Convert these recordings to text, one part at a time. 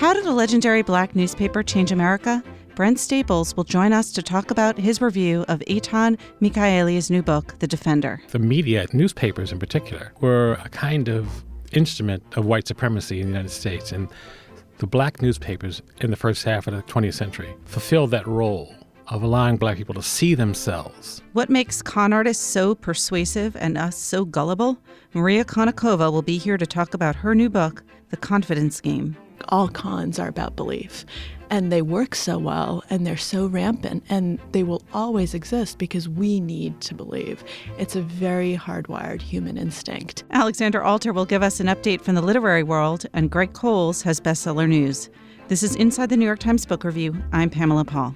How did a legendary black newspaper change America? Brent Staples will join us to talk about his review of Eitan Michaeli's new book, The Defender. The media, newspapers in particular, were a kind of instrument of white supremacy in the United States. And the black newspapers in the first half of the 20th century fulfilled that role of allowing black people to see themselves. What makes con artists so persuasive and us so gullible? Maria Konnikova will be here to talk about her new book, The Confidence Game. All cons are about belief, and they work so well, and they're so rampant, and they will always exist because we need to believe. It's a very hardwired human instinct. Alexander Alter will give us an update from the literary world, and Greg Coles has bestseller news. This is Inside the New York Times Book Review. I'm Pamela Paul.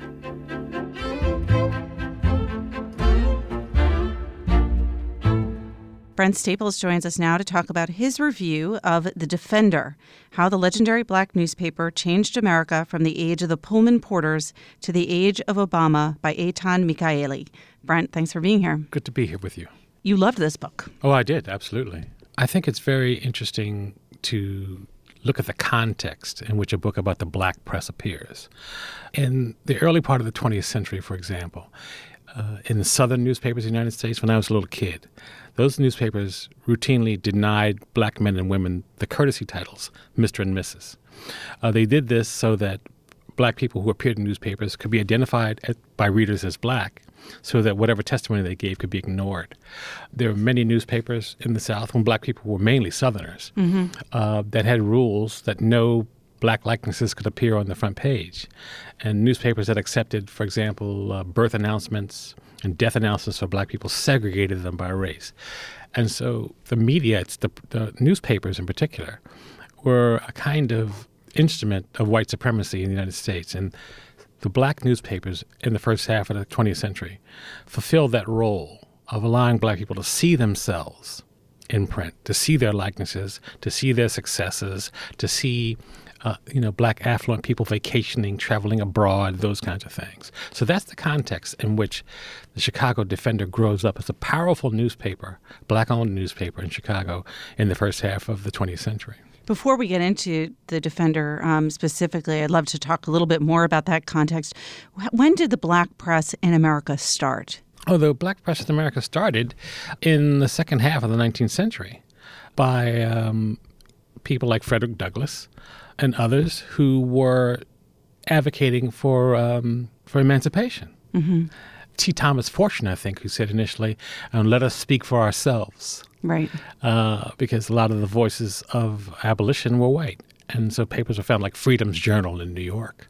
Brent Staples joins us now to talk about his review of The Defender, how the legendary black newspaper changed America from the age of the Pullman Porters to the age of Obama by Eitan Michaeli. Brent, thanks for being here. Good to be here with you. You loved this book. Oh, I did, absolutely. I think it's very interesting to look at the context in which a book about the black press appears. In the early part of the 20th century, for example, in the southern newspapers in the United States, when I was a little kid, those newspapers routinely denied black men and women the courtesy titles, Mr. and Mrs. They did this so that black people who appeared in newspapers could be identified by readers as black, so that whatever testimony they gave could be ignored. There were many newspapers in the South, when black people were mainly Southerners, that had rules that no black likenesses could appear on the front page. And newspapers that accepted, for example, birth announcements and death announcements for black people segregated them by race. And so the media, the newspapers in particular, were a kind of instrument of white supremacy in the United States. And the black newspapers in the first half of the 20th century fulfilled that role of allowing black people to see themselves in print, to see their likenesses, to see their successes, to see black affluent people vacationing, traveling abroad, those kinds of things. So that's the context in which the Chicago Defender grows up as a powerful newspaper, black-owned newspaper in Chicago in the first half of the 20th century. Before we get into the Defender specifically, I'd love to talk a little bit more about that context. When did the black press in America start? Oh, the black press in America started in the second half of the 19th century by people like Frederick Douglass and others who were advocating for emancipation. Mm-hmm. T. Thomas Fortune, I think, who said initially, let us speak for ourselves. Right. Because a lot of the voices of abolition were white. And so papers were found like Freedom's Journal in New York.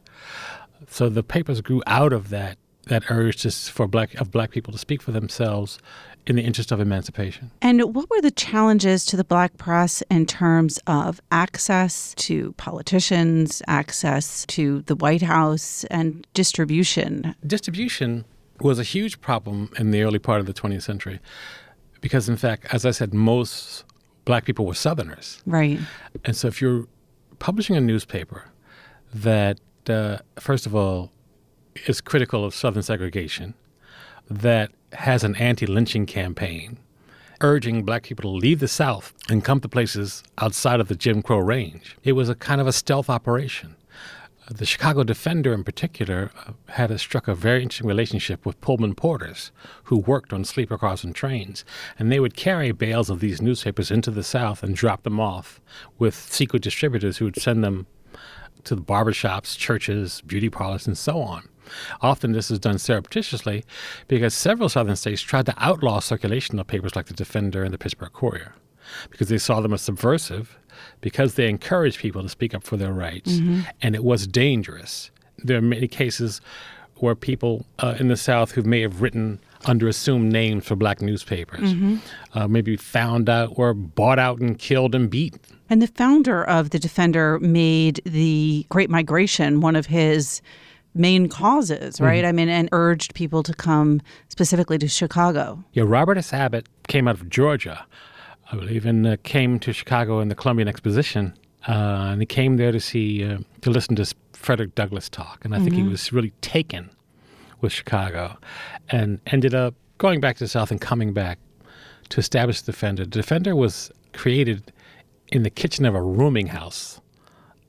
So the papers grew out of that urge for black people to speak for themselves in the interest of emancipation. And what were the challenges to the black press in terms of access to politicians, access to the White House, and distribution? Distribution was a huge problem in the early part of the 20th century because, in fact, as I said, most black people were Southerners. Right. And so if you're publishing a newspaper that, first of all, is critical of Southern segregation, that has an anti-lynching campaign, urging black people to leave the South and come to places outside of the Jim Crow range. It was a kind of a stealth operation. The Chicago Defender in particular had struck a very interesting relationship with Pullman Porters who worked on sleeper crossing trains. And they would carry bales of these newspapers into the South and drop them off with secret distributors who would send them to the barbershops, churches, beauty parlors, and so on. Often this is done surreptitiously because several Southern states tried to outlaw circulation of papers like the Defender and the Pittsburgh Courier because they saw them as subversive, because they encouraged people to speak up for their rights, and it was dangerous. There are many cases where people in the South who may have written under assumed names for black newspapers, maybe found out or bought out and killed and beat. And the founder of the Defender made the Great Migration one of his main causes, right? I mean, and urged people to come specifically to Chicago. Yeah, Robert S. Abbott came out of Georgia, I believe, and came to Chicago in the Columbian Exposition. And he came there to listen to Frederick Douglass talk. And I think he was really taken with Chicago and ended up going back to the South and coming back to establish the Defender. The Defender was created in the kitchen of a rooming house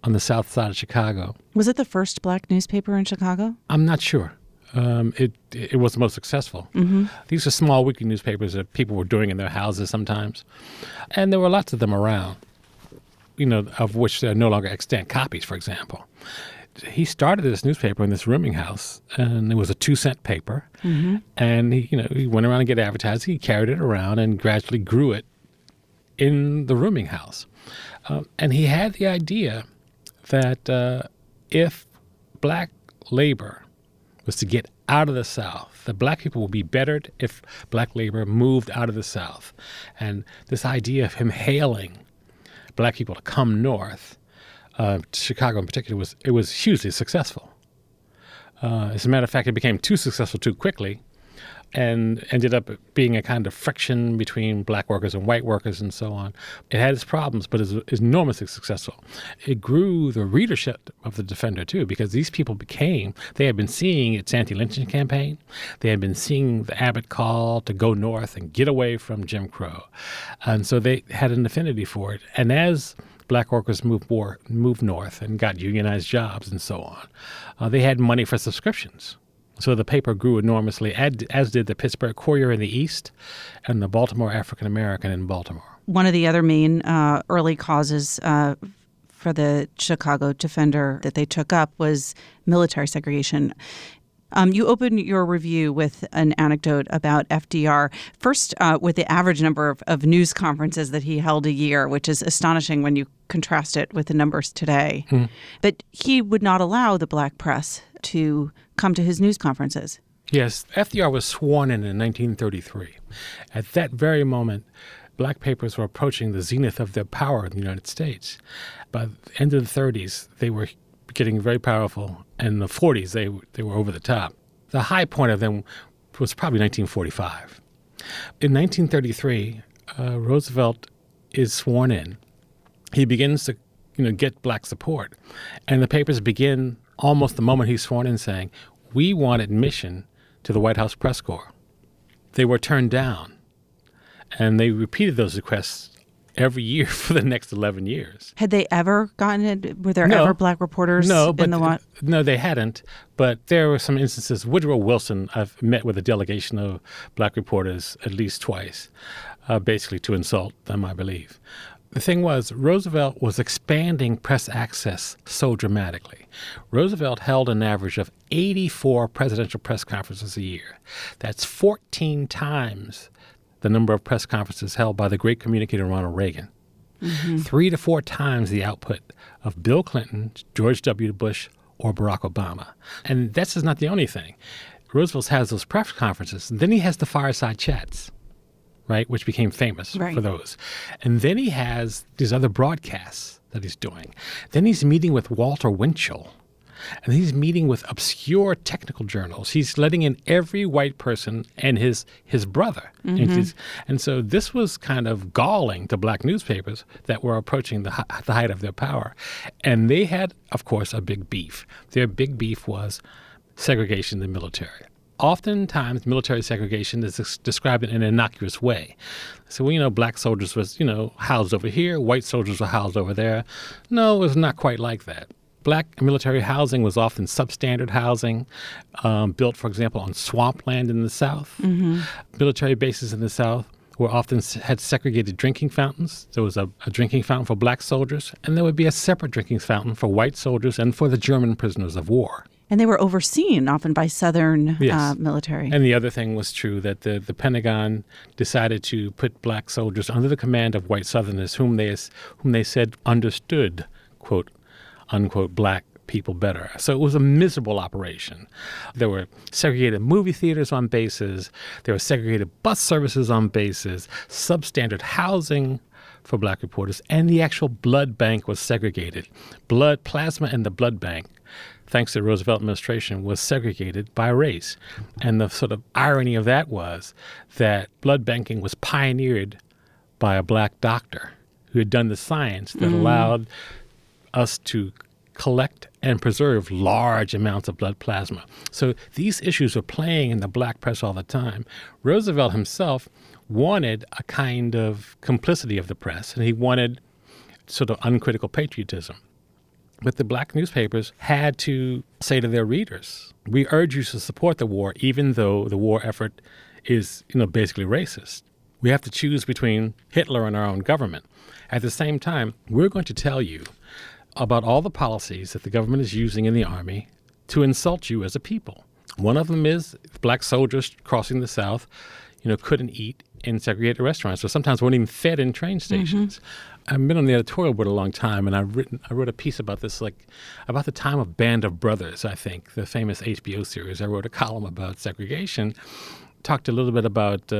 on the south side of Chicago. Was it the first black newspaper in Chicago? I'm not sure. It was the most successful. Mm-hmm. These are small weekly newspapers that people were doing in their houses sometimes. And there were lots of them around, of which there are no longer extant copies, for example. He started this newspaper in this rooming house, and it was a 2-cent paper. Mm-hmm. And he went around and get advertised. He carried it around and gradually grew it in the rooming house. And he had the idea that if black labor was to get out of the South, that black people would be bettered if black labor moved out of the South. And this idea of him hailing black people to come north, Chicago in particular, was hugely successful. As a matter of fact, it became too successful too quickly and ended up being a kind of friction between black workers and white workers and so on. It had its problems, but it was enormously successful. It grew the readership of the Defender, too, because these people they had been seeing its anti-lynching campaign. They had been seeing the Abbott call to go north and get away from Jim Crow. And so they had an affinity for it. And as black workers moved north and got unionized jobs and so on, they had money for subscriptions. So the paper grew enormously, as did the Pittsburgh Courier in the East and the Baltimore African American in Baltimore. One of the other main early causes for the Chicago Defender that they took up was military segregation. You opened your review with an anecdote about FDR, first with the average number of news conferences that he held a year, which is astonishing when you contrast it with the numbers today. Mm. But he would not allow the black press to come to his news conferences. Yes, FDR was sworn in 1933. At that very moment, black papers were approaching the zenith of their power in the United States. By the end of the 30s, they were getting very powerful. In the 40s, they were over the top. The high point of them was probably 1945. In 1933, Roosevelt is sworn in. He begins to get black support. And the papers begin almost the moment he's sworn in saying, we want admission to the White House press corps. They were turned down. And they repeated those requests every year for the next 11 years. Had they ever gotten it? Were there ever black reporters in the what? No, they hadn't. But there were some instances. Woodrow Wilson, I've met with a delegation of black reporters at least twice, basically to insult them, I believe. The thing was, Roosevelt was expanding press access so dramatically. Roosevelt held an average of 84 presidential press conferences a year. That's 14 times the number of press conferences held by the great communicator Ronald Reagan. Mm-hmm. 3 to 4 times the output of Bill Clinton, George W. Bush, or Barack Obama. And that's just not the only thing. Roosevelt has those press conferences, and then he has the fireside chats, right, which became famous for those. And then he has these other broadcasts that he's doing. Then he's meeting with Walter Winchell. And he's meeting with obscure technical journals. He's letting in every white person and his brother. Mm-hmm. And so this was kind of galling to black newspapers that were approaching the height of their power. And they had, of course, a big beef. Their big beef was segregation in the military. Oftentimes, military segregation is described in an innocuous way. So, black soldiers was, housed over here, white soldiers were housed over there. No, it was not quite like that. Black military housing was often substandard housing, built, for example, on swampland in the South. Mm-hmm. Military bases in the South were often had segregated drinking fountains. There was a drinking fountain for black soldiers, and there would be a separate drinking fountain for white soldiers and for the German prisoners of war. And they were overseen often by Southern military. And the other thing was true that the Pentagon decided to put black soldiers under the command of white Southerners whom they said understood, quote, unquote, black people better. So it was a miserable operation. There were segregated movie theaters on bases. There were segregated bus services on bases, substandard housing for black reporters, and the actual blood bank was segregated. Blood plasma in the blood bank, thanks to the Roosevelt administration, was segregated by race. And the sort of irony of that was that blood banking was pioneered by a black doctor who had done the science that allowed us to collect and preserve large amounts of blood plasma. So these issues were playing in the black press all the time. Roosevelt himself wanted a kind of complicity of the press, and he wanted sort of uncritical patriotism. But the black newspapers had to say to their readers, we urge you to support the war, even though the war effort is, basically racist. We have to choose between Hitler and our own government. At the same time, we're going to tell you about all the policies that the government is using in the army to insult you as a people. One of them is black soldiers crossing the South, couldn't eat in segregated restaurants, or sometimes weren't even fed in train stations. I've been on the editorial board a long time, and I wrote a piece about this, about the time of Band of Brothers, I think, the famous HBO series. I wrote a column about segregation, talked a little bit about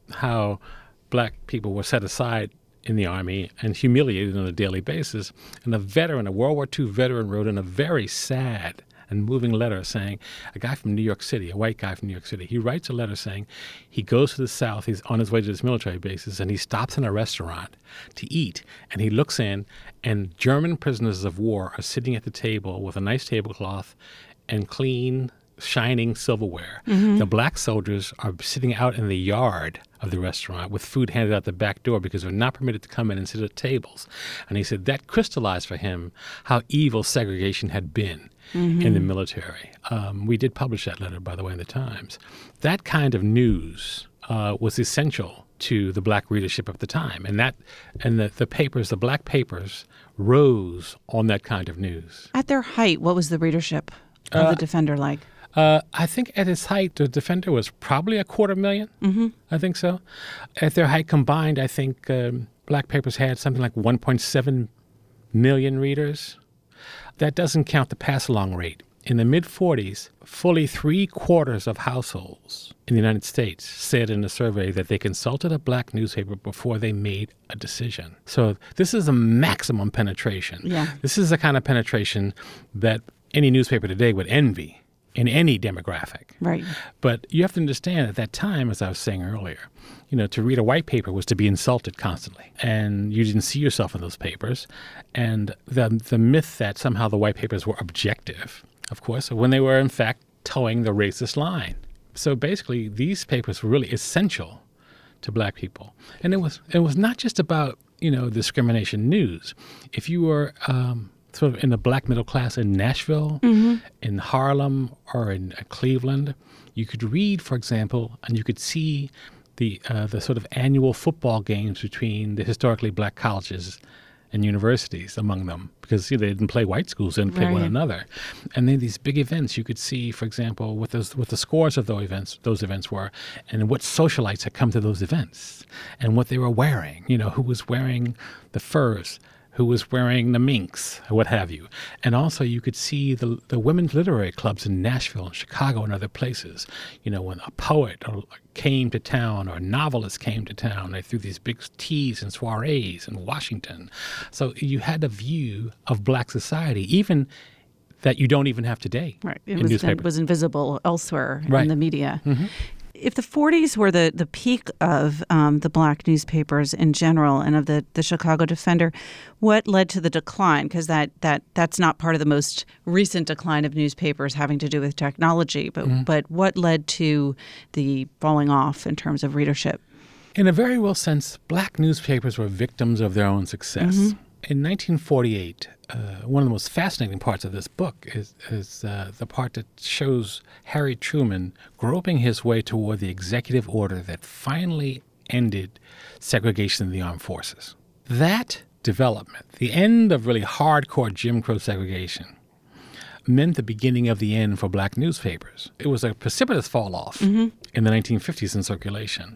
how black people were set aside in the army and humiliated on a daily basis. And a World War II veteran, wrote in a very sad and moving letter saying, a guy from New York City, a white guy from New York City, he writes a letter saying he goes to the South, he's on his way to his military bases, and he stops in a restaurant to eat, and he looks in, and German prisoners of war are sitting at the table with a nice tablecloth and clean, shining silverware. The black soldiers are sitting out in the yard of the restaurant with food handed out the back door because they're not permitted to come in and sit at tables. And he said that crystallized for him how evil segregation had been in the military. We did publish that letter, by the way, in the Times. That kind of news was essential to the black readership of the time. And the papers, the black papers, rose on that kind of news. At their height, what was the readership of the Defender like? I think at its height, the Defender was probably 250,000. I think so. At their height combined, I think black papers had something like 1.7 million readers. That doesn't count the pass-along rate. In the mid-'40s, fully 3/4 of households in the United States said in a survey that they consulted a black newspaper before they made a decision. So this is a maximum penetration. Yeah. This is the kind of penetration that any newspaper today would envy in any demographic. Right. But you have to understand at that time, as I was saying earlier, to read a white paper was to be insulted constantly. And you didn't see yourself in those papers. And the myth that somehow the white papers were objective, of course, when they were in fact towing the racist line. So basically, these papers were really essential to black people. And it was not just about, discrimination news. If you were sort of in the black middle class in Nashville, in Harlem, or in Cleveland, you could read, for example, and you could see the sort of annual football games between the historically black colleges and universities among them, because they didn't play white schools, they didn't play one another. And then these big events, you could see, for example, what the scores of those events were, and what socialites had come to those events, and what they were wearing, who was wearing the furs, who was wearing the minks, what have you. And also you could see the women's literary clubs in Nashville and Chicago and other places. When a poet came to town or a novelist came to town, they threw these big teas and soirees in Washington. So you had a view of black society, even that you don't even have today. Right. It was invisible elsewhere in the media. If the 40s were the peak of the black newspapers in general and of the Chicago Defender, what led to the decline? Because that's not part of the most recent decline of newspapers having to do with technology, but what led to the falling off in terms of readership? In a very real sense, black newspapers were victims of their own success. In 1948, one of the most fascinating parts of this book is the part that shows Harry Truman groping his way toward the executive order that finally ended segregation in the armed forces. That development, the end of really hardcore Jim Crow segregation, meant the beginning of the end for black newspapers. It was a precipitous fall-off in the 1950s in circulation.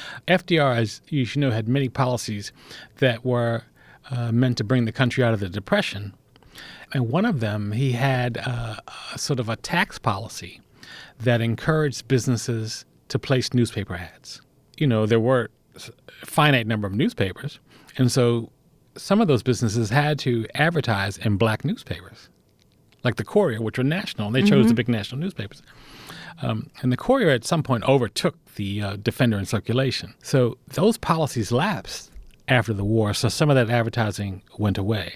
FDR, as you should know, had many policies that were meant to bring the country out of the Depression. And one of them, he had sort of a tax policy that encouraged businesses to place newspaper ads. There were a finite number of newspapers, and so some of those businesses had to advertise in black newspapers, like the Courier, which were national, and they chose the big national newspapers. And the Courier at some point overtook the Defender in circulation. So those policies lapsed after the war, so some of that advertising went away.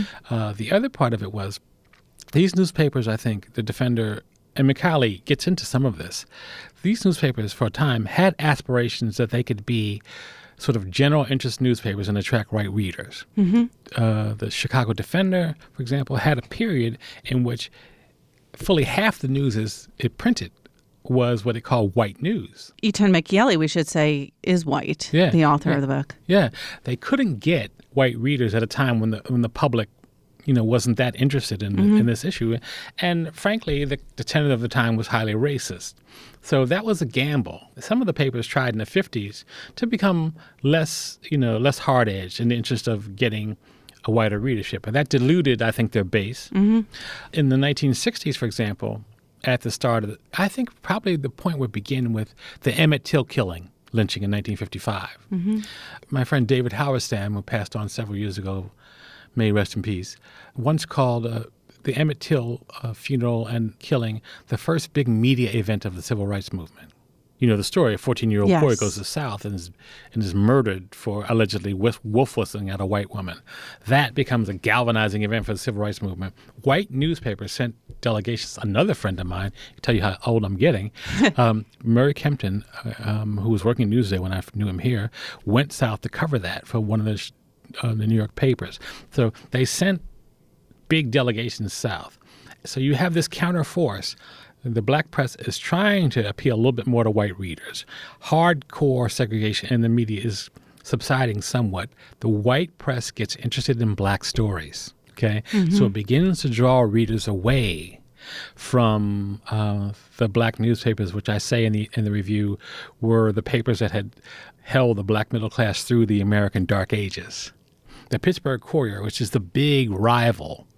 The other part of it was these newspapers, I think, the Defender, and McCallie gets into some of this, these newspapers for a time had aspirations that they could be sort of general interest newspapers and attract white readers. The Chicago Defender, for example, had a period in which fully half the news it printed was what they call white news. Etan Michieli, we should say, is white, the author of the book. Yeah. They couldn't get white readers at a time when the public wasn't that interested in this issue. And frankly, the tenet of the time was highly racist. So that was a gamble. Some of the papers tried in the 50s to become less hard-edged in the interest of getting a wider readership. And that diluted, I think, their base. In the 1960s, for example, at the start of I think probably the point would begin with the Emmett Till killing, lynching in 1955. My friend David Halberstam, who passed on several years ago, may rest in peace, once called the Emmett Till funeral and killing the first big media event of the civil rights movement. You know the story, a 14-year-old boy goes to the South and is murdered for allegedly wolf whistling at a white woman. That becomes a galvanizing event for the civil rights movement. White newspapers sent delegations. Another friend of mine, to tell you how old I'm getting, Murray Kempton, who was working at Newsday when I knew him here, went south to cover that for one of the New York papers. So they sent big delegations south. So you have this counterforce. The black press is trying to appeal a little bit more to white readers. Hardcore segregation in the media is subsiding somewhat. The white press gets interested in black stories. Okay, so it begins to draw readers away from the black newspapers, which I say in the review were the papers that had held the black middle class through the American Dark Ages. The Pittsburgh Courier, which is the big rival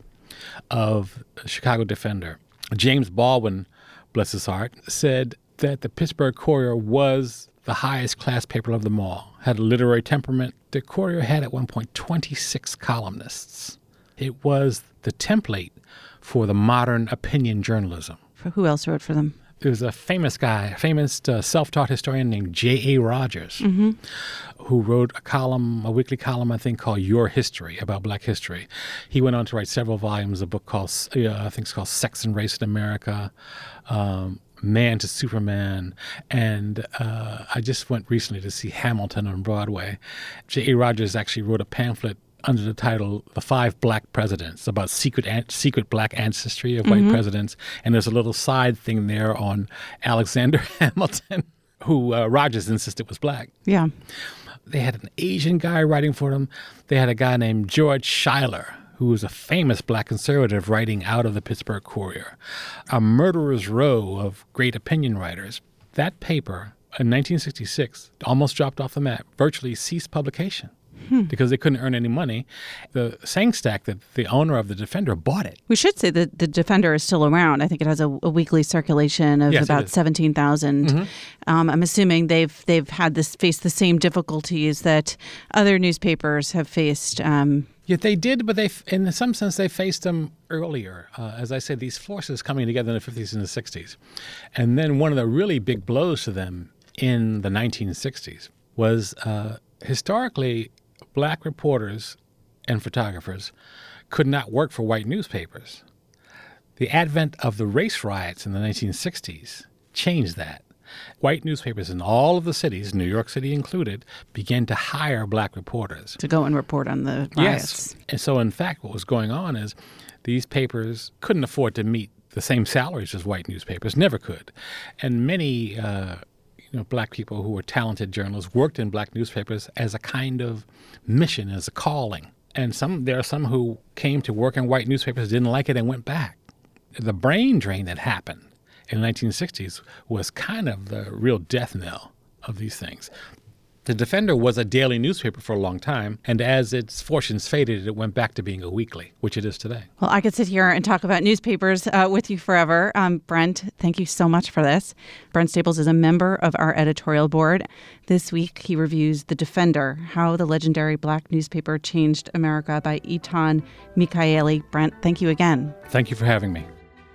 of the Chicago Defender. James Baldwin, bless his heart, said that the Pittsburgh Courier was the highest class paper of them all, had a literary temperament. The Courier had at one point 26 columnists. It was the template for the modern opinion journalism. Who else wrote for them? There was a famous guy, self-taught historian named J.A. Rogers, who wrote a weekly column, I think, called Your History, about black history. He went on to write several volumes, a book called, I think it's called Sex and Race in America, Man to Superman, and I just went recently to see Hamilton on Broadway. J.A. Rogers actually wrote a pamphlet under the title The Five Black Presidents, about secret black ancestry of white presidents. And there's a little side thing there on Alexander Hamilton, who Rogers insisted was black. Yeah. They had an Asian guy writing for them. They had a guy named George Schuyler, who was a famous black conservative writing out of the Pittsburgh Courier. A murderer's row of great opinion writers. That paper, in 1966, almost dropped off the map, virtually ceased publication. Because they couldn't earn any money. The Sangstack, the owner of the Defender, bought it. We should say that the Defender is still around. I think it has a weekly circulation of about 17,000. I'm assuming they've faced the same difficulties that other newspapers have faced. Yeah, they did, but in some sense, they faced them earlier. As I said, these forces coming together in the 50s and the 60s. And then one of the really big blows to them in the 1960s was historically, black reporters and photographers could not work for white newspapers. The advent of the race riots in the 1960s changed that. White newspapers in all of the cities, New York City included, began to hire black reporters. To go and report on the riots. Yes. And so, in fact, what was going on is these papers couldn't afford to meet the same salaries as white newspapers, never could. And many black people who were talented journalists worked in black newspapers as a kind of mission, as a calling. And there are some who came to work in white newspapers, didn't like it, and went back. The brain drain that happened in the 1960s was kind of the real death knell of these things. The Defender was a daily newspaper for a long time, and as its fortunes faded, it went back to being a weekly, which it is today. Well, I could sit here and talk about newspapers with you forever. Brent, thank you so much for this. Brent Staples is a member of our editorial board. This week, he reviews The Defender, How the Legendary Black Newspaper Changed America by Etan Michieli. Brent, thank you again. Thank you for having me.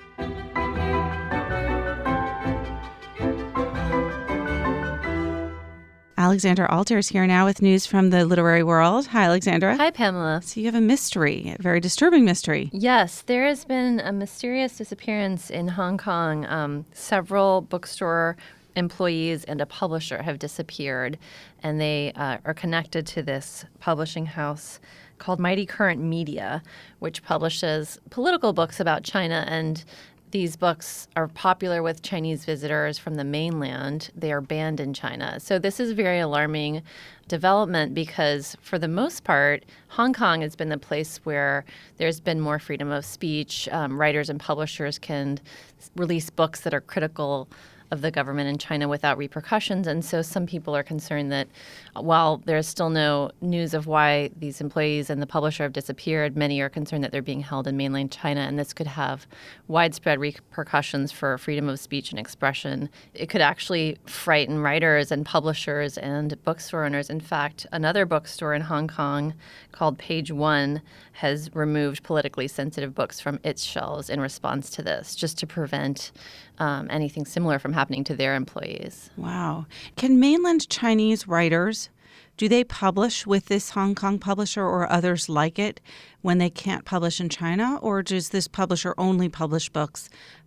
Alexandra Alter is here now with news from the literary world. Hi, Alexandra. Hi, Pamela. So you have a mystery, a very disturbing mystery. Yes, there has been a mysterious disappearance in Hong Kong. Several bookstore employees and a publisher have disappeared, and they are connected to this publishing house called Mighty Current Media, which publishes political books about China. And these books are popular with Chinese visitors from the mainland. They are banned in China. So this is a very alarming development because, for the most part, Hong Kong has been the place where there's been more freedom of speech. Writers and publishers can release books that are critical of the government in China without repercussions. And so some people are concerned that while there's still no news of why these employees and the publisher have disappeared, many are concerned that they're being held in mainland China, and this could have widespread repercussions for freedom of speech and expression. It could actually frighten writers and publishers and bookstore owners. In fact, another bookstore in Hong Kong called Page One has removed politically sensitive books from its shelves in response to this, just to prevent anything similar from happening to their employees. Wow. Can mainland Chinese writers, do they publish with this Hong Kong publisher or others like it when they can't publish in China? Or does this publisher only publish books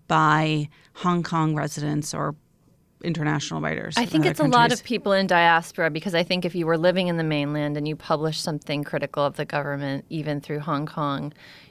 by Hong Kong residents or international writers? I think it's a lot of people in diaspora, because I think if you were living in the mainland and you published something critical of the government, even through Hong Kong,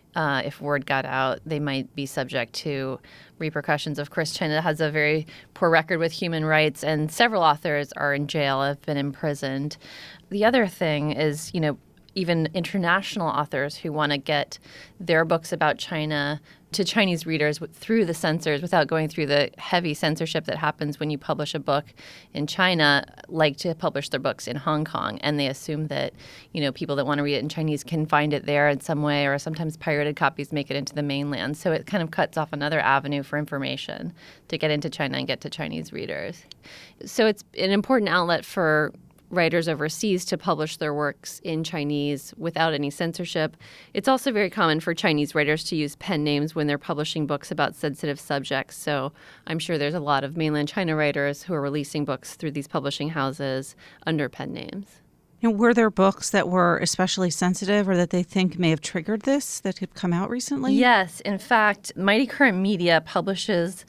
if word got out, they might be subject to repercussions. Of course, China has a very poor record with human rights, and several authors are in jail, have been imprisoned. The other thing is, even international authors who want to get their books about China to Chinese readers through the censors without going through the heavy censorship that happens when you publish a book in China, like to publish their books in Hong Kong. And they assume that, people that want to read it in Chinese can find it there in some way, or sometimes pirated copies make it into the mainland. So it kind of cuts off another avenue for information to get into China and get to Chinese readers. So it's an important outlet for writers overseas to publish their works in Chinese without any censorship. It's also very common for Chinese writers to use pen names when they're publishing books about sensitive subjects. So I'm sure there's a lot of mainland China writers who are releasing books through these publishing houses under pen names. And were there books that were especially sensitive or that they think may have triggered this that have come out recently? Yes. In fact, Mighty Current Media publishes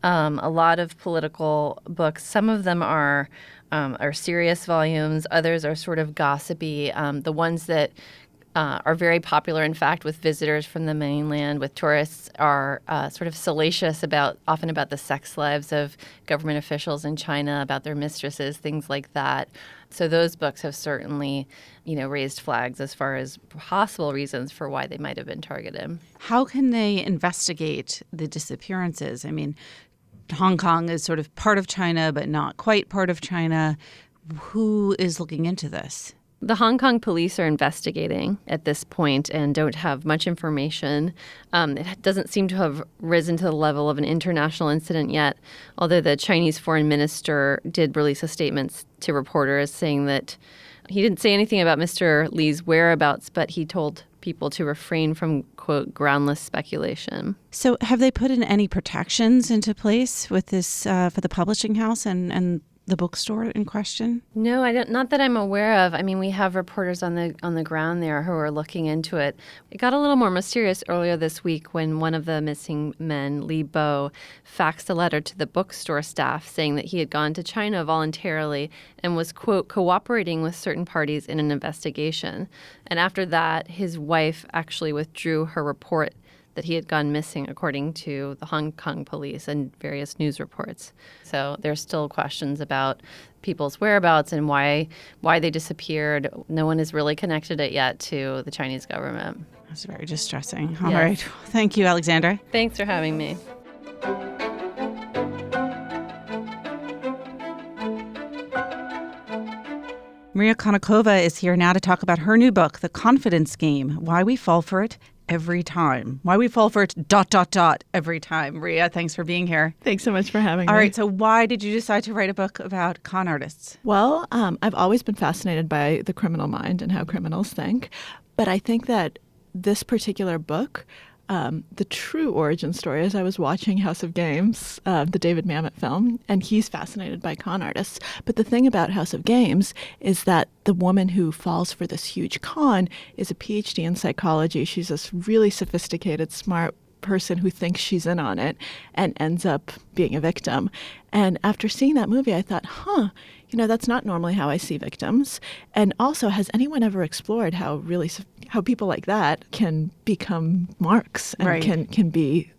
a lot of political books. Some of them are serious volumes. Others are sort of gossipy. The ones that are very popular, in fact, with visitors from the mainland, with tourists, are sort of salacious often about the sex lives of government officials in China, about their mistresses, things like that. So those books have certainly, raised flags as far as possible reasons for why they might have been targeted. How can they investigate the disappearances? I mean, Hong Kong is sort of part of China, but not quite part of China. Who is looking into this? The Hong Kong police are investigating at this point and don't have much information. It doesn't seem to have risen to the level of an international incident yet, although the Chinese foreign minister did release a statement to reporters saying that he didn't say anything about Mr. Li's whereabouts, but he told people to refrain from, quote, groundless speculation. So have they put in any protections into place with this for the publishing house and the bookstore in question? No, I don't. Not that I'm aware of. I mean, we have reporters on the ground there who are looking into it. It got a little more mysterious earlier this week when one of the missing men, Li Bo, faxed a letter to the bookstore staff saying that he had gone to China voluntarily and was, quote, cooperating with certain parties in an investigation. And after that, his wife actually withdrew her report that he had gone missing, according to the Hong Kong police and various news reports. So there's still questions about people's whereabouts and why they disappeared. No one has really connected it yet to the Chinese government. That's very distressing. All right. Thank you, Alexandra. Thanks for having me. Maria Konnikova is here now to talk about her new book, The Confidence Game, Why We Fall for It Every Time. Why we fall for it, ... every time. Maria, thanks for being here. Thanks so much for having me. All right, so why did you decide to write a book about con artists? Well, I've always been fascinated by the criminal mind and how criminals think. But I think that this particular book, the true origin story is I was watching House of Games, the David Mamet film, and he's fascinated by con artists. But the thing about House of Games is that the woman who falls for this huge con is a PhD in psychology. She's this really sophisticated, smart person who thinks she's in on it and ends up being a victim. And after seeing that movie, I thought, that's not normally how I see victims. And also, has anyone ever explored how people like that can become marks and Right. can be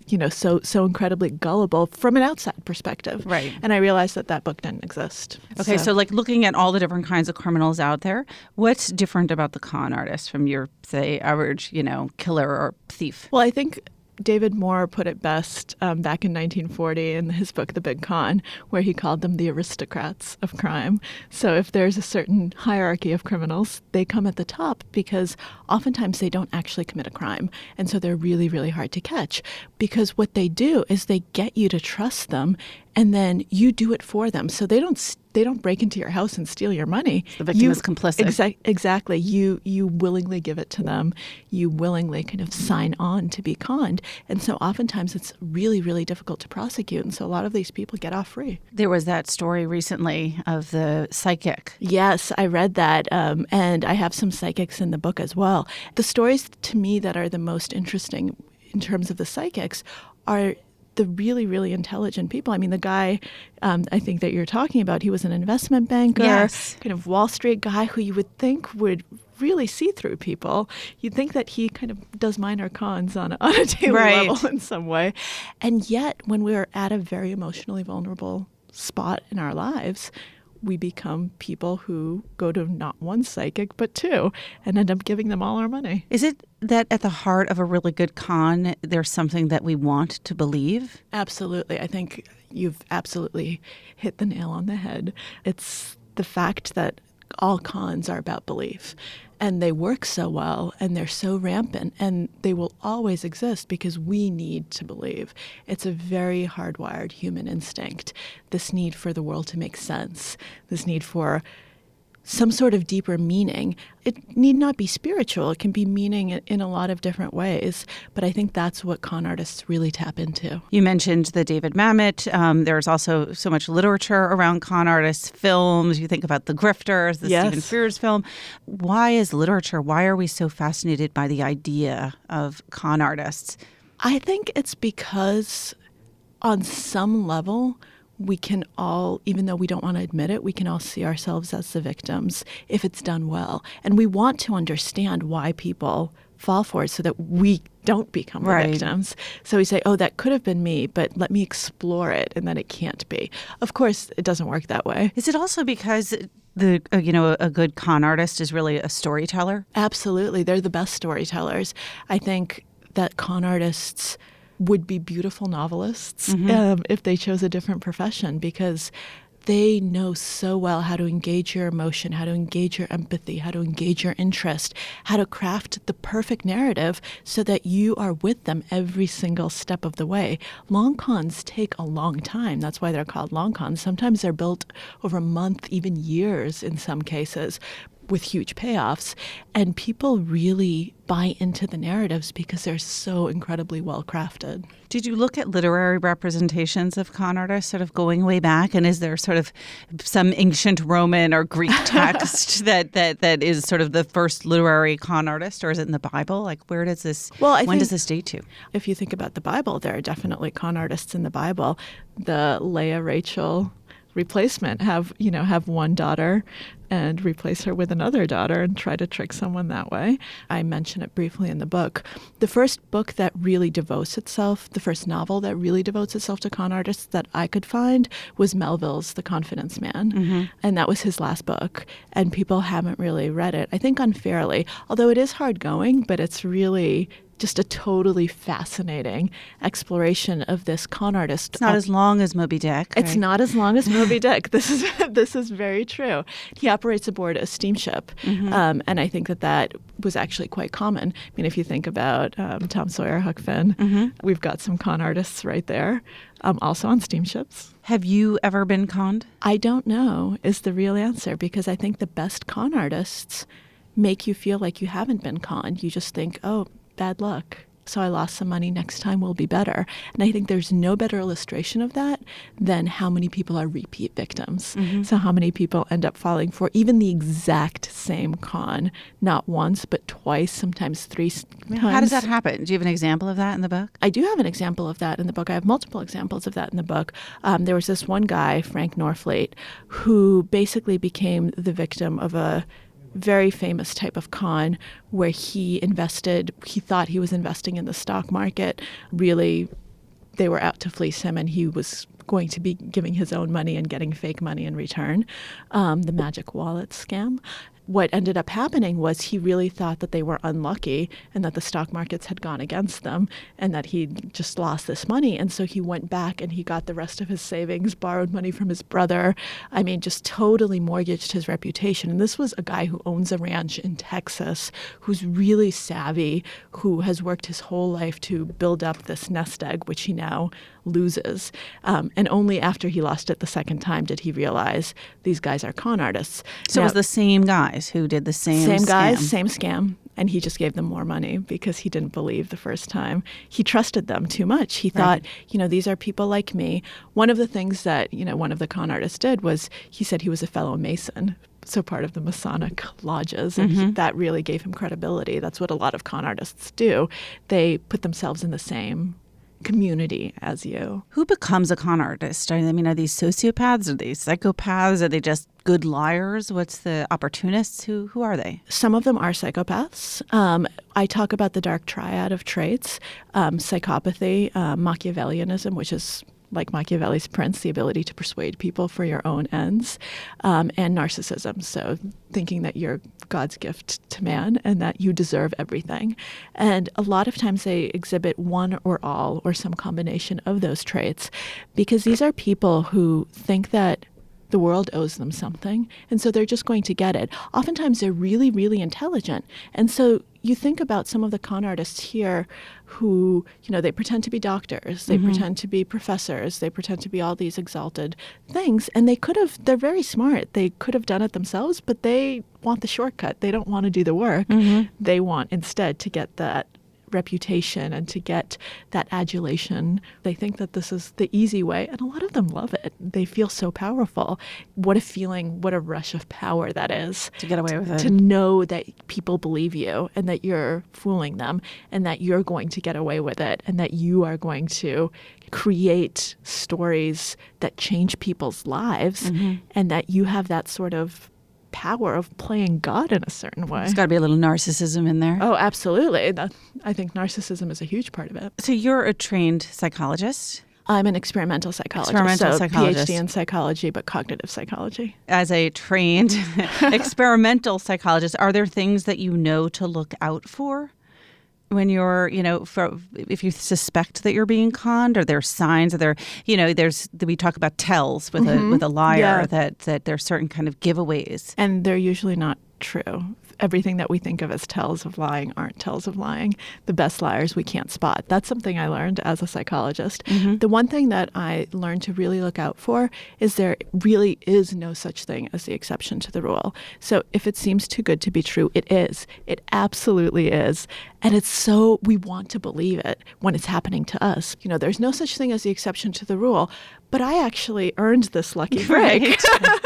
so incredibly gullible from an outside perspective. Right. And I realized that book didn't exist. Okay, so like looking at all the different kinds of criminals out there, what's different about the con artist from your, say, average, killer or thief? Well, I think David Moore put it best back in 1940 in his book, The Big Con, where he called them the aristocrats of crime. So if there's a certain hierarchy of criminals, they come at the top because oftentimes they don't actually commit a crime. And so they're really, really hard to catch because what they do is they get you to trust them and then you do it for them. So they don't break into your house and steal your money. The victim is complicit. Exactly. You willingly give it to them. You willingly kind of sign on to be conned. And so oftentimes it's really, really difficult to prosecute. And so a lot of these people get off free. There was that story recently of the psychic. Yes, I read that. And I have some psychics in the book as well. The stories to me that are the most interesting in terms of the psychics are the really, really intelligent people. I mean, the guy I think that you're talking about, he was an investment banker, Yes. kind of Wall Street guy who you would think would really see through people. You'd think that he kind of does minor cons on a daily Right. level in some way. And yet, when we're at a very emotionally vulnerable spot in our lives, we become people who go to not one psychic, but two, and end up giving them all our money. Is it that at the heart of a really good con, there's something that we want to believe? Absolutely. I think you've absolutely hit the nail on the head. It's the fact that all cons are about belief. And they work so well, and they're so rampant, and they will always exist because we need to believe. It's a very hardwired human instinct, this need for the world to make sense, this need for some sort of deeper meaning. It need not be spiritual. It can be meaning in a lot of different ways. But I think that's what con artists really tap into. You mentioned the David Mamet. There's also so much literature around con artists, films. You think about The Grifters, the Yes. Stephen Frears film. Why is literature, why are we so fascinated by the idea of con artists? I think it's because on some level, we can all, even though we don't want to admit it, we can all see ourselves as the victims if it's done well. And we want to understand why people fall for it so that we don't become the Right. victims. So we say, oh, that could have been me, but let me explore it, and then it can't be. Of course, it doesn't work that way. Is it also because a good con artist is really a storyteller? Absolutely. They're the best storytellers. I think that con artists would be beautiful novelists if they chose a different profession because they know so well how to engage your emotion, how to engage your empathy, how to engage your interest, how to craft the perfect narrative so that you are with them every single step of the way. Long cons take a long time. That's why they're called long cons. Sometimes they're built over a month, even years in some cases, with huge payoffs. And people really buy into the narratives because they're so incredibly well crafted. Did you look at literary representations of con artists sort of going way back? And is there sort of some ancient Roman or Greek text that is sort of the first literary con artist, or is it in the Bible? Like, where does this, when does this date to? If you think about the Bible, there are definitely con artists in the Bible. The Leah Rachel replacement have one daughter and replace her with another daughter and try to trick someone that way. I mention it briefly in the book. The first book that really devotes itself, the first novel that really devotes itself to con artists that I could find was Melville's The Confidence Man. And that was his last book. And people haven't really read it, I think unfairly, although it is hard going, but it's really just a totally fascinating exploration of this con artist. It's not as long as Moby Dick. It's right? not as long as Moby Dick. This is very true. He operates aboard a steamship, and I think that was actually quite common. I mean, if you think about Tom Sawyer, Huck Finn, we've got some con artists right there, also on steamships. Have you ever been conned? I don't know is the real answer, because I think the best con artists make you feel like you haven't been conned. You just think, oh, bad luck. so I lost some money. Next time will be better. And I think there's no better illustration of that than how many people are repeat victims. Mm-hmm. So how many people end up falling for even the exact same con, not once, but twice, sometimes three times. How does that happen? Do you have an example of that in the book? I do have an example of that in the book. I have multiple examples of that in the book. There was this one guy, Frank Norfleet, who basically became the victim of a very famous type of con where he thought he was investing in the stock market. Really, they were out to fleece him, and he was going to be giving his own money and getting fake money in return. The magic wallet scam. What ended up happening was he really thought that they were unlucky and that the stock markets had gone against them and that he just lost this money. And so he went back and he got the rest of his savings, borrowed money from his brother. I mean, just totally mortgaged his reputation. And this was a guy who owns a ranch in Texas, who's really savvy, who has worked his whole life to build up this nest egg, which he now loses. And only after he lost it the second time did he realize these guys are con artists. So it was the same guys who did the same scam. Guys, same scam. And he just gave them more money because he didn't believe the first time. He trusted them too much. He thought, these are people like me. One of the things that, one of the con artists did was he said he was a fellow Mason. So part of the Masonic lodges, and that really gave him credibility. That's what a lot of con artists do. They put themselves in the same community as you. Who becomes a con artist? I mean, are these sociopaths? Are they psychopaths? Are they just good liars? What's the opportunists? Who are they? Some of them are psychopaths. I talk about the dark triad of traits, psychopathy, Machiavellianism, which is like Machiavelli's prince, the ability to persuade people for your own ends, and narcissism, so thinking that you're God's gift to man and that you deserve everything. And a lot of times they exhibit one or all or some combination of those traits because these are people who think that the world owes them something, and so they're just going to get it. Oftentimes they're really, really intelligent. And so you think about some of the con artists here who, they pretend to be doctors, they pretend to be professors, they pretend to be all these exalted things, and they're very smart. They could have done it themselves, but they want the shortcut. They don't want to do the work. They want instead to get that reputation and to get that adulation. They think that this is the easy way, and a lot of them love it. They feel so powerful. What a feeling, what a rush of power that is. To get away with it. To know that people believe you and that you're fooling them and that you're going to get away with it and that you are going to create stories that change people's lives and that you have that sort of power of playing God in a certain way. There's got to be a little narcissism in there. Oh, absolutely. I think narcissism is a huge part of it. So you're a trained psychologist? I'm an experimental psychologist. PhD in psychology, but cognitive psychology. As a trained experimental psychologist, are there things that you know to look out for? When you're, if you suspect that you're being conned, or there's signs, or we talk about tells with a liar, that there's certain kind of giveaways. And they're usually not true. Everything that we think of as tells of lying aren't tells of lying. The best liars we can't spot. That's something I learned as a psychologist. The one thing that I learned to really look out for is there really is no such thing as the exception to the rule. So if it seems too good to be true, it is. It absolutely is. And we want to believe it when it's happening to us. There's no such thing as the exception to the rule, but I actually earned this lucky break.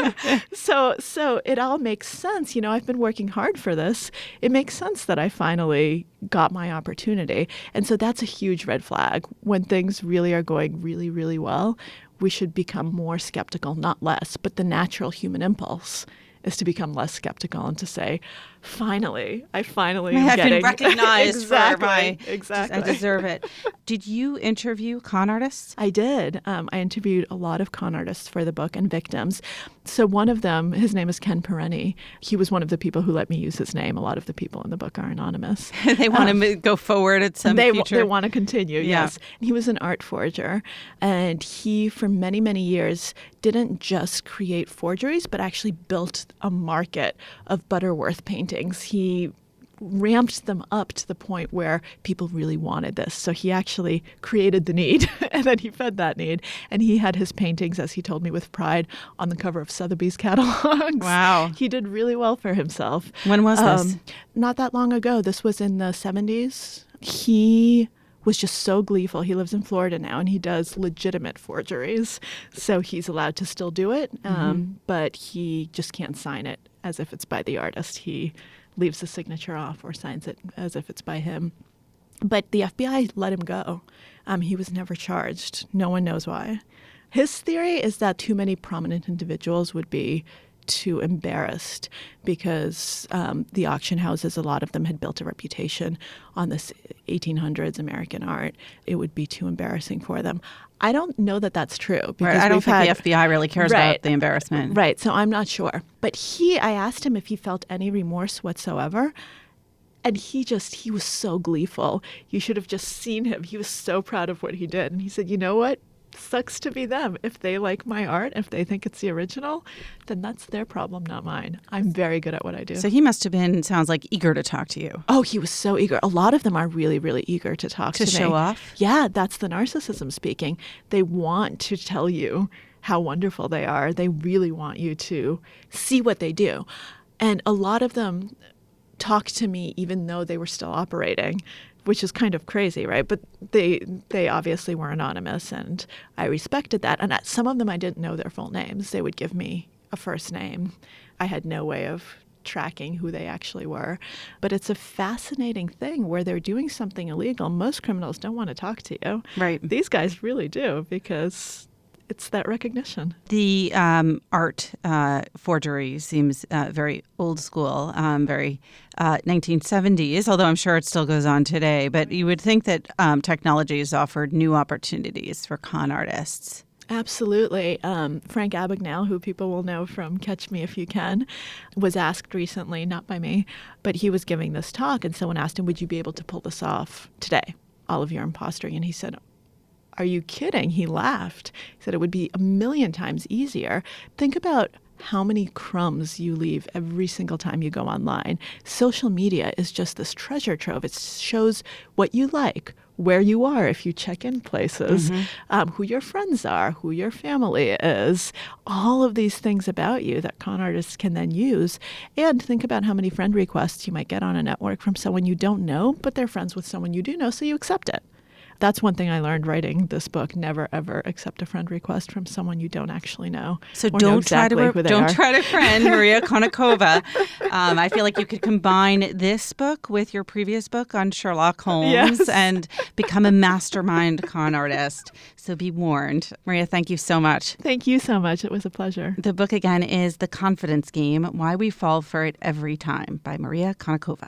So it all makes sense. I've been working hard for this. It makes sense that I finally got my opportunity. And so that's a huge red flag. When things really are going really, really well, we should become more skeptical, not less. But the natural human impulse is to become less skeptical and to say, finally am been recognized exactly, for my... Exactly. I deserve it. Did you interview con artists? I did. I interviewed a lot of con artists for the book and victims. So one of them, his name is Ken Pereni. He was one of the people who let me use his name. A lot of the people in the book are anonymous. They want to go forward at some future... They want to continue, yes. And he was an art forger. And he, for many, many years, didn't just create forgeries, but actually built a market of Butterworth paintings. He ramped them up to the point where people really wanted this. So he actually created the need, and then he fed that need. And he had his paintings, as he told me with pride, on the cover of Sotheby's catalogs. Wow. He did really well for himself. When was this? Not that long ago. This was in the 70s. he was just so gleeful. He lives in Florida now, and he does legitimate forgeries. So he's allowed to still do it, but he just can't sign it as if it's by the artist. He leaves the signature off or signs it as if it's by him. But the FBI let him go. He was never charged. No one knows why. His theory is that too many prominent individuals would be too embarrassed because the auction houses, a lot of them had built a reputation on this 1800s American art. It would be too embarrassing for them. I don't know that that's true. Because I don't think the FBI really cares about the embarrassment. Right, so I'm not sure. But I asked him if he felt any remorse whatsoever. And he was so gleeful. You should have just seen him. He was so proud of what he did. And he said, you know what? Sucks to be them. If they like my art, if they think it's the original, then that's their problem, not mine. I'm very good at what I do. So he must have been, sounds like, eager to talk to you. Oh, he was so eager. A lot of them are really, really eager to talk to me. To show off? Yeah, that's the narcissism speaking. They want to tell you how wonderful they are. They really want you to see what they do. And a lot of them talk to me even though they were still operating, which is kind of crazy, right? But they obviously were anonymous, and I respected that. And some of them, I didn't know their full names. They would give me a first name. I had no way of tracking who they actually were. But it's a fascinating thing where they're doing something illegal. Most criminals don't want to talk to you. Right. These guys really do, because it's that recognition. The art forgery seems very old school, very 1970s, although I'm sure it still goes on today. But you would think that technology has offered new opportunities for con artists. Absolutely. Frank Abagnale, who people will know from Catch Me If You Can, was asked recently, not by me, but he was giving this talk, and someone asked him, would you be able to pull this off today, all of your impostering? And he said, are you kidding? He laughed. He said it would be 1,000,000 times easier. Think about how many crumbs you leave every single time you go online. Social media is just this treasure trove. It shows what you like, where you are if you check in places, who your friends are, who your family is, all of these things about you that con artists can then use. And think about how many friend requests you might get on a network from someone you don't know, but they're friends with someone you do know, so you accept it. That's one thing I learned writing this book. Never, ever accept a friend request from someone you don't actually know. So don't try to friend Maria Konnikova. I feel like you could combine this book with your previous book on Sherlock Holmes and become a mastermind con artist. So be warned. Maria, thank you so much. Thank you so much. It was a pleasure. The book again is The Confidence Game, Why We Fall for It Every Time by Maria Konnikova.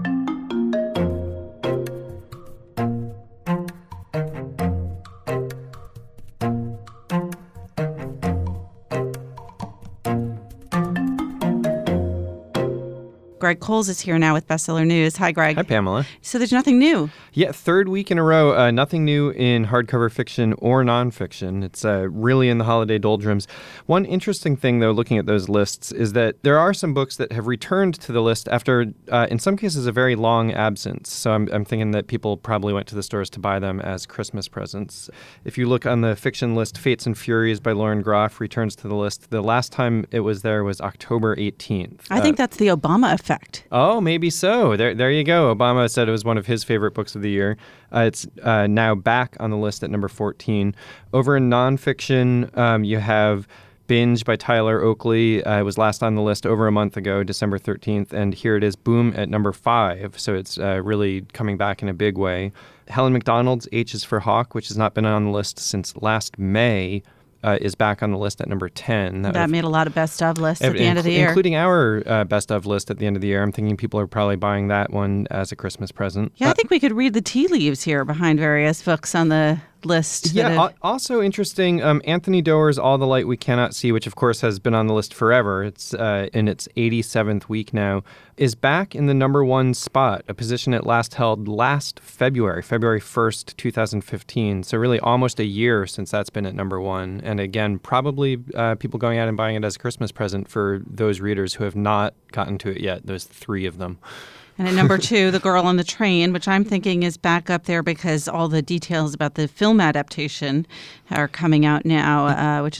Greg Coles is here now with Bestseller News. Hi, Greg. Hi, Pamela. So there's nothing new. Yeah, third week in a row, nothing new in hardcover fiction or nonfiction. It's really in the holiday doldrums. One interesting thing, though, looking at those lists, is that there are some books that have returned to the list after, in some cases, a very long absence. So I'm thinking that people probably went to the stores to buy them as Christmas presents. If you look on the fiction list, Fates and Furies by Lauren Groff returns to the list. The last time it was there was October 18th. I think that's the Obama effect. Oh, maybe so. There you go. Obama said it was one of his favorite books of the year. It's now back on the list at number 14. Over in nonfiction, you have Binge by Tyler Oakley. It was last on the list over a month ago, December 13th, and here it is, boom, at number 5. So it's really coming back in a big way. Helen McDonald's H is for Hawk, which has not been on the list since last May, is back on the list at number 10. That made a lot of best of lists at the end of the year. Including our best of list at the end of the year. I'm thinking people are probably buying that one as a Christmas present. Yeah, I think we could read the tea leaves here behind various books on the list. Yeah, also interesting, Anthony Doerr's All the Light We Cannot See, which of course has been on the list forever. It's in its 87th week now, is back in the number 1 spot, a position it last held last February 1st, 2015. So really almost a year since that's been at number 1. And again, probably people going out and buying it as a Christmas present for those readers who have not gotten to it yet, those 3 of them. And at number 2, The Girl on the Train, which I'm thinking is back up there because all the details about the film adaptation are coming out now, which is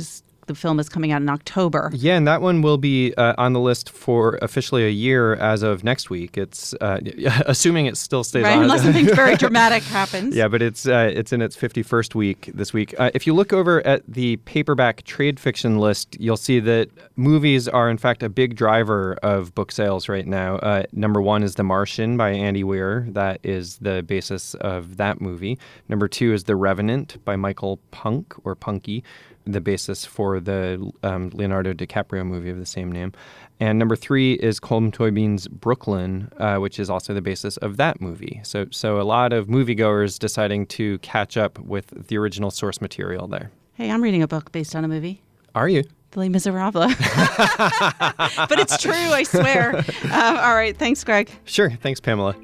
the film is coming out in October. Yeah, and that one will be on the list for officially a year as of next week. It's assuming it still stays right, on. Unless something very dramatic happens. Yeah, but it's in its 51st week this week. If you look over at the paperback trade fiction list, you'll see that movies are, in fact, a big driver of book sales right now. Number one is The Martian by Andy Weir. That is the basis of that movie. Number two is The Revenant by Michael Punk, or Punky, the basis for the Leonardo DiCaprio movie of the same name. And number three is Colm Toibin's Brooklyn, which is also the basis of that movie. So a lot of moviegoers deciding to catch up with the original source material there. Hey, I'm reading a book based on a movie. Are you? Les Miserables. But it's true, I swear. All right. Thanks, Greg. Sure. Thanks, Pamela.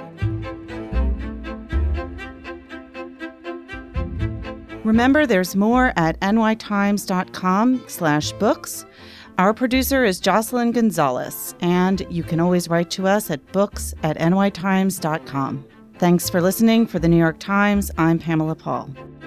Remember, there's more at nytimes.com/books. Our producer is Jocelyn Gonzalez, and you can always write to us at books@nytimes.com. Thanks for listening. For the New York Times, I'm Pamela Paul.